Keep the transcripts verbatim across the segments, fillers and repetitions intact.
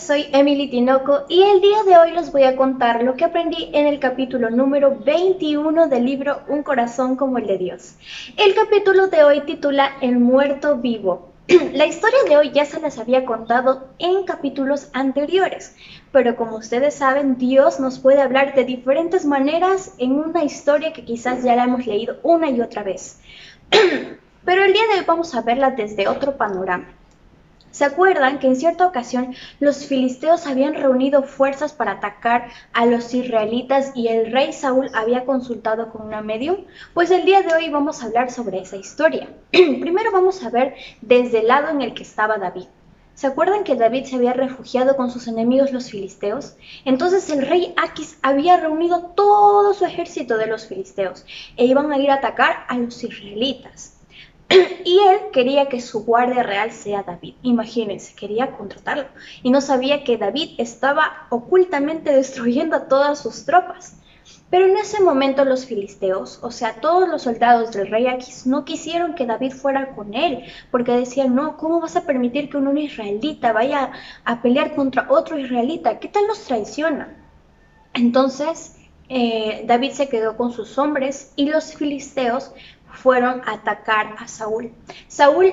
soy Emily Tinoco y el día de hoy les voy a contar lo que aprendí en el capítulo número veintiuno del libro Un corazón como el de Dios. El capítulo de hoy titula El muerto vivo. La historia de hoy ya se les había contado en capítulos anteriores, pero como ustedes saben, Dios nos puede hablar de diferentes maneras en una historia que quizás ya la hemos leído una y otra vez. Pero el día de hoy vamos a verla desde otro panorama. ¿Se acuerdan que en cierta ocasión los filisteos habían reunido fuerzas para atacar a los israelitas y el rey Saúl había consultado con una medium? Pues el día de hoy vamos a hablar sobre esa historia. Primero vamos a ver desde el lado en el que estaba David. ¿Se acuerdan que David se había refugiado con sus enemigos los filisteos? Entonces el rey Aquis había reunido todo su ejército de los filisteos e iban a ir a atacar a los israelitas. Y él quería que su guardia real sea David. Imagínense, quería contratarlo. Y no sabía que David estaba ocultamente destruyendo a todas sus tropas. Pero en ese momento los filisteos, o sea, todos los soldados del rey Aquis, no quisieron que David fuera con él, porque decían, no, ¿cómo vas a permitir que un israelita vaya a pelear contra otro israelita? ¿Qué tal nos traiciona? Entonces, eh, David se quedó con sus hombres y los filisteos fueron a atacar a Saúl. Saúl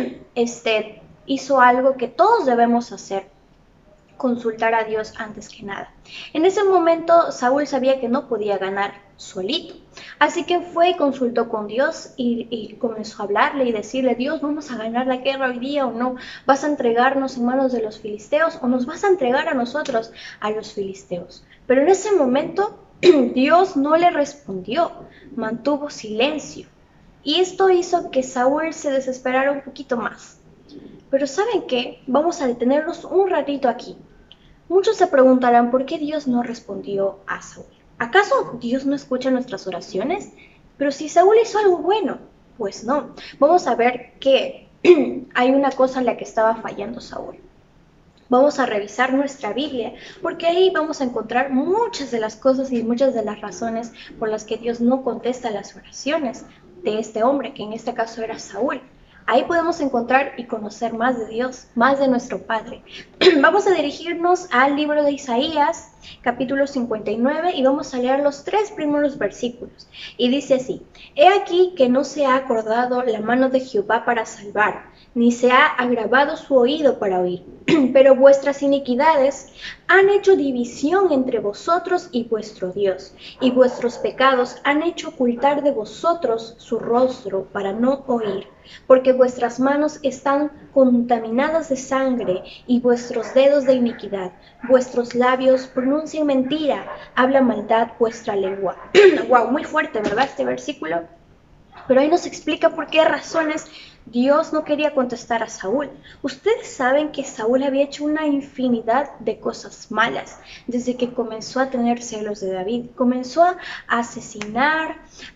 este, hizo algo que todos debemos hacer, consultar a Dios antes que nada. En ese momento Saúl sabía que no podía ganar solito, así que fue y consultó con Dios y, y comenzó a hablarle y decirle, Dios, ¿vamos a ganar la guerra hoy día o no? ¿Vas a entregarnos en manos de los filisteos o nos vas a entregar a nosotros, a los filisteos? Pero en ese momento Dios no le respondió, mantuvo silencio. Y esto hizo que Saúl se desesperara un poquito más. Pero ¿saben qué? Vamos a detenernos un ratito aquí. Muchos se preguntarán por qué Dios no respondió a Saúl. ¿Acaso Dios no escucha nuestras oraciones? Pero si Saúl hizo algo bueno, pues no. Vamos a ver que hay una cosa en la que estaba fallando Saúl. Vamos a revisar nuestra Biblia, porque ahí vamos a encontrar muchas de las cosas y muchas de las razones por las que Dios no contesta las oraciones de este hombre, que en este caso era Saúl. Ahí podemos encontrar y conocer más de Dios, más de nuestro Padre. Vamos a dirigirnos al libro de Isaías, capítulo cincuenta y nueve, y vamos a leer los tres primeros versículos. Y dice así, He aquí que no se ha acordado la mano de Jehová para salvar, ni se ha agravado su oído para oír. Pero vuestras iniquidades han hecho división entre vosotros y vuestro Dios, y vuestros pecados han hecho ocultar de vosotros su rostro para no oír, porque vuestras manos están contaminadas de sangre y vuestros dedos de iniquidad. Vuestros labios pronuncian mentira, habla maldad vuestra lengua. Wow, muy fuerte, ¿verdad? Este versículo. Pero ahí nos explica por qué razones Dios no quería contestar a Saúl. Ustedes saben que Saúl había hecho una infinidad de cosas malas desde que comenzó a tener celos de David. Comenzó a asesinar,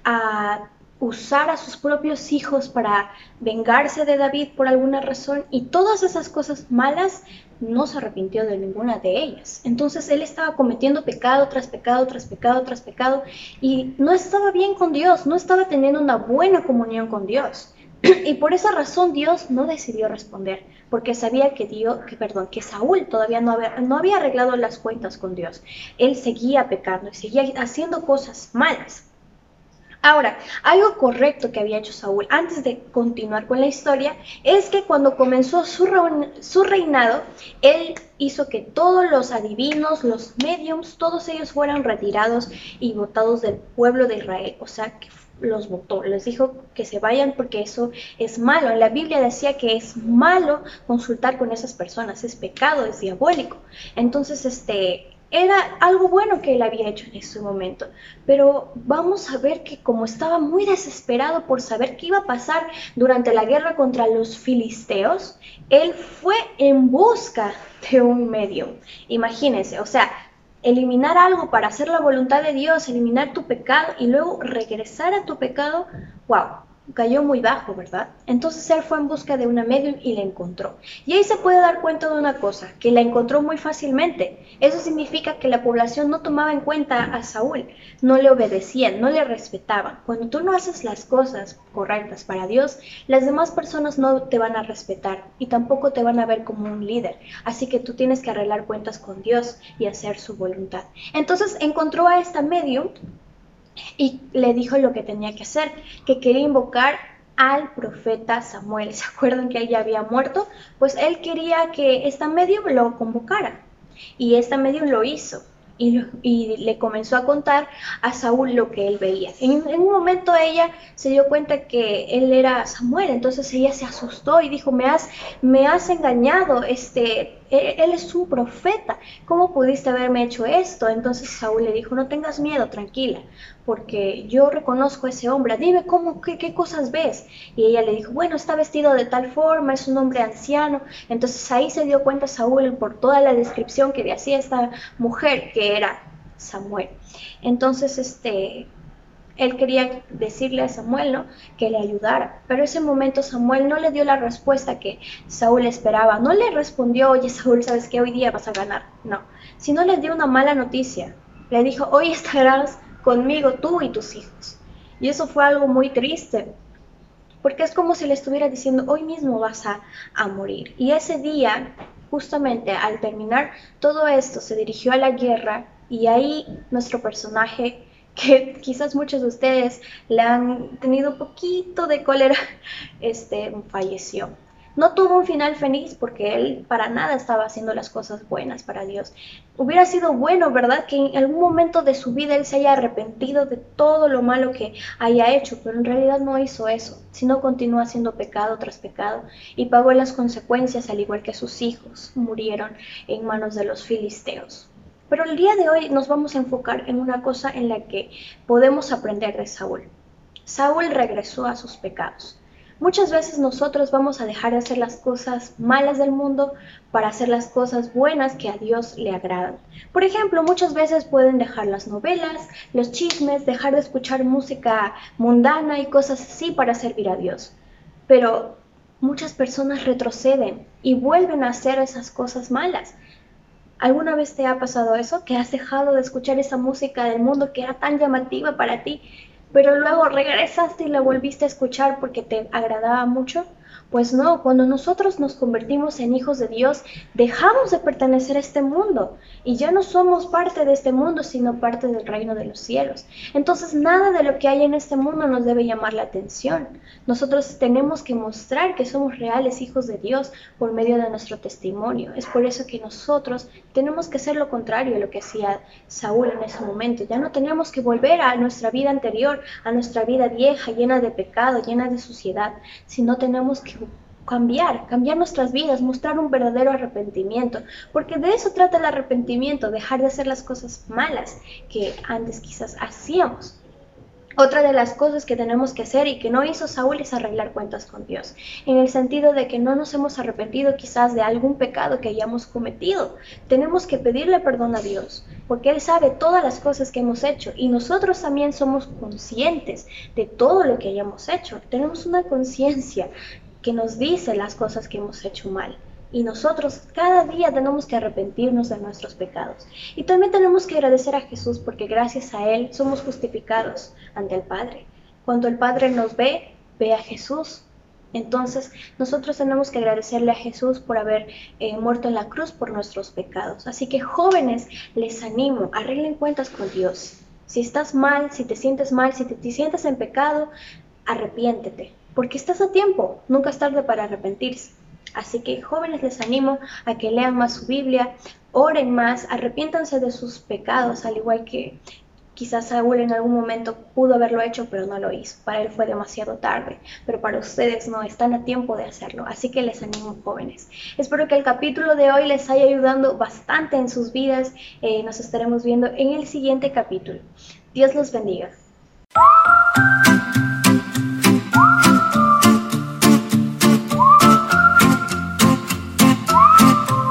a usar a sus propios hijos para vengarse de David por alguna razón, y todas esas cosas malas no se arrepintió de ninguna de ellas. Entonces él estaba cometiendo pecado tras pecado, tras pecado, tras pecado, y no estaba bien con Dios, no estaba teniendo una buena comunión con Dios. Y por esa razón Dios no decidió responder, porque sabía que, Dios, que, perdón, que Saúl todavía no había, no había arreglado las cuentas con Dios. Él seguía pecando y seguía haciendo cosas malas. Ahora, algo correcto que había hecho Saúl antes de continuar con la historia es que cuando comenzó su, su reinado, él hizo que todos los adivinos, los mediums, todos ellos fueran retirados y botados del pueblo de Israel. O sea, que los votó, les dijo que se vayan porque eso es malo. En la Biblia decía que es malo consultar con esas personas, es pecado, es diabólico. Entonces, este... era algo bueno que él había hecho en ese momento, pero vamos a ver que como estaba muy desesperado por saber qué iba a pasar durante la guerra contra los filisteos, él fue en busca de un medio. Imagínense, o sea, eliminar algo para hacer la voluntad de Dios, eliminar tu pecado y luego regresar a tu pecado, wow. cayó muy bajo, ¿verdad? Entonces él fue en busca de una medium y la encontró. Y ahí se puede dar cuenta de una cosa, que la encontró muy fácilmente. Eso significa que la población no tomaba en cuenta a Saúl, no le obedecían, no le respetaban. Cuando tú no haces las cosas correctas para Dios, las demás personas no te van a respetar y tampoco te van a ver como un líder. Así que tú tienes que arreglar cuentas con Dios y hacer su voluntad. Entonces encontró a esta medium y le dijo lo que tenía que hacer, que quería invocar al profeta Samuel. ¿Se acuerdan que él ya había muerto? Pues él quería que esta medium lo convocara y esta medium lo hizo. Y, lo, y le comenzó a contar a Saúl lo que él veía. En, en un momento ella se dio cuenta que él era Samuel, entonces ella se asustó y dijo, me has, me has engañado, este, él, él es un profeta, ¿cómo pudiste haberme hecho esto? Entonces Saúl le dijo, no tengas miedo, tranquila, porque yo reconozco a ese hombre, dime cómo, qué, qué cosas ves. Y ella le dijo, bueno, está vestido de tal forma, es un hombre anciano. Entonces ahí se dio cuenta Saúl por toda la descripción que le hacía esta mujer, que era Samuel. Entonces este, él quería decirle a Samuel, ¿no?, que le ayudara, pero ese momento Samuel no le dio la respuesta que Saúl esperaba, no le respondió, oye Saúl, ¿sabes qué? Hoy día vas a ganar, no, sino le dio una mala noticia, le dijo, hoy estarás conmigo tú y tus hijos. Y eso fue algo muy triste, porque es como si le estuviera diciendo, hoy mismo vas a, a morir. Y ese día, justamente al terminar todo esto, se dirigió a la guerra y ahí nuestro personaje, que quizás muchos de ustedes le han tenido un poquito de cólera, este, falleció. No tuvo un final feliz porque él para nada estaba haciendo las cosas buenas para Dios. Hubiera sido bueno, ¿verdad?, que en algún momento de su vida él se haya arrepentido de todo lo malo que haya hecho, pero en realidad no hizo eso, sino continuó haciendo pecado tras pecado y pagó las consecuencias, al igual que sus hijos murieron en manos de los filisteos. Pero el día de hoy nos vamos a enfocar en una cosa en la que podemos aprender de Saúl. Saúl regresó a sus pecados. Muchas veces nosotros vamos a dejar de hacer las cosas malas del mundo para hacer las cosas buenas que a Dios le agradan. Por ejemplo, muchas veces pueden dejar las novelas, los chismes, dejar de escuchar música mundana y cosas así para servir a Dios. Pero muchas personas retroceden y vuelven a hacer esas cosas malas. ¿Alguna vez te ha pasado eso? ¿Que has dejado de escuchar esa música del mundo que era tan llamativa para ti, pero luego regresaste y la volviste a escuchar porque te agradaba mucho? Pues no, cuando nosotros nos convertimos en hijos de Dios, dejamos de pertenecer a este mundo y ya no somos parte de este mundo, sino parte del reino de los cielos. Entonces nada de lo que hay en este mundo nos debe llamar la atención. Nosotros tenemos que mostrar que somos reales hijos de Dios por medio de nuestro testimonio. Es por eso que nosotros tenemos que hacer lo contrario a lo que hacía Saúl en ese momento. Ya no tenemos que volver a nuestra vida anterior, a nuestra vida vieja, llena de pecado, llena de suciedad, sino tenemos que cambiar, cambiar nuestras vidas, mostrar un verdadero arrepentimiento, porque de eso trata el arrepentimiento, dejar de hacer las cosas malas que antes quizás hacíamos. Otra de las cosas que tenemos que hacer y que no hizo Saúl es arreglar cuentas con Dios, en el sentido de que no nos hemos arrepentido quizás de algún pecado que hayamos cometido. Tenemos que pedirle perdón a Dios, porque Él sabe todas las cosas que hemos hecho y nosotros también somos conscientes de todo lo que hayamos hecho. Tenemos una conciencia que nos dice las cosas que hemos hecho mal. Y nosotros cada día tenemos que arrepentirnos de nuestros pecados. Y también tenemos que agradecer a Jesús porque gracias a Él somos justificados ante el Padre. Cuando el Padre nos ve, ve a Jesús. Entonces nosotros tenemos que agradecerle a Jesús por haber eh, muerto en la cruz por nuestros pecados. Así que jóvenes, les animo, arreglen cuentas con Dios. Si estás mal, si te sientes mal, si te, te sientes en pecado, arrepiéntete. Porque estás a tiempo, nunca es tarde para arrepentirse. Así que jóvenes, les animo a que lean más su Biblia, oren más, arrepiéntanse de sus pecados, al igual que quizás Saúl en algún momento pudo haberlo hecho, pero no lo hizo. Para él fue demasiado tarde, pero para ustedes no, están a tiempo de hacerlo. Así que les animo, jóvenes. Espero que el capítulo de hoy les haya ayudado bastante en sus vidas. Eh, nos estaremos viendo en el siguiente capítulo. Dios los bendiga.